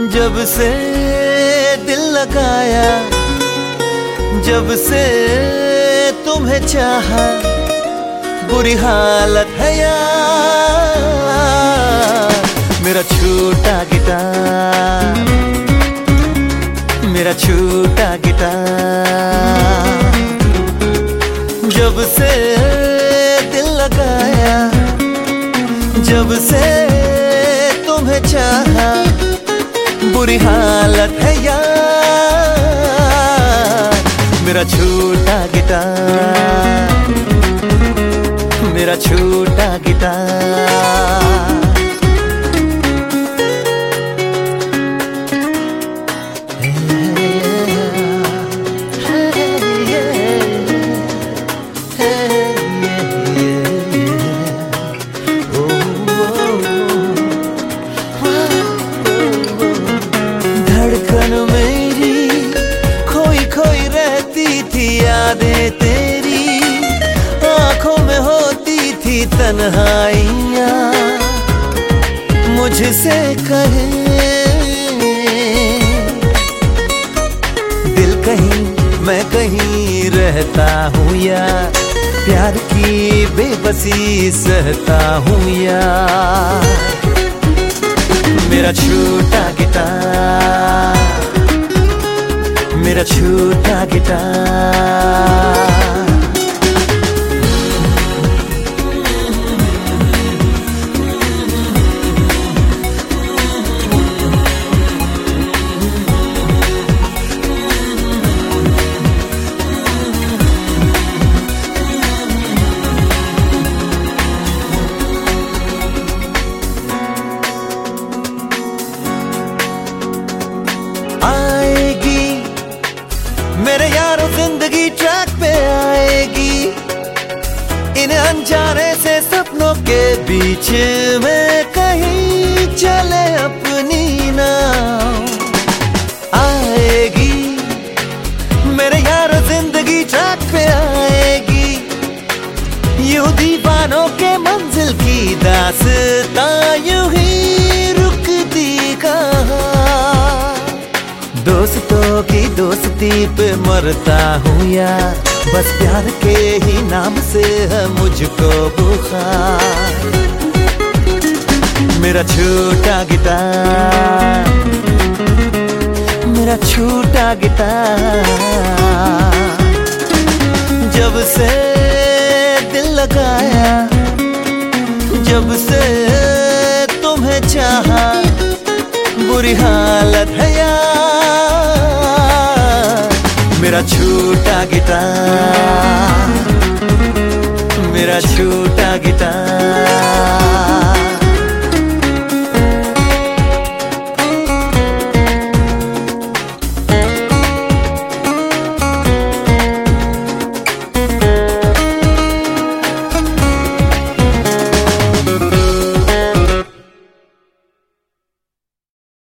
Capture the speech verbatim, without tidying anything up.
जब से दिल लगाया, जब से तुम्हें चाहा, बुरी हालत है यार। मेरा छोटा गिटार, मेरा छोटा गिटार, जब से दिल लगाया, जब से तुम्हें चाहा, बुरी हालत है यार। मेरा छोटा गिटार, मेरा छोटा गिटार। धड़कन मेरी खोई खोई रहती थी, यादें तेरी आंखों में होती थी तन्हाइयां। मुझसे कहे दिल कहीं मैं कहीं रहता हूँ यार, प्यार की बेबसी सहता हूँ यार। मेरा छोटा गिटार, मेरा छोटा गिटार। मेरे यारों जिंदगी ट्रैक पे आएगी, इन अनजाने से सपनों के बीच में कहीं चले अपनी नाव आएगी। मेरे यारों जिंदगी ट्रैक पे आएगी, यूं दीवानों के मंजिल की दास्तां यूं ही रुकती कहाँ। दोस्तों की दोस्ती पे मरता हूँ यार, बस प्यार के ही नाम से है मुझको बुखार। मेरा छोटा गिटार, मेरा छोटा गिटार, जब से दिल लगाया, जब से तुम्हें चाहा, बुरी हालत है यार। मेरा छोटा गिटार, मेरा छोटा गिटार।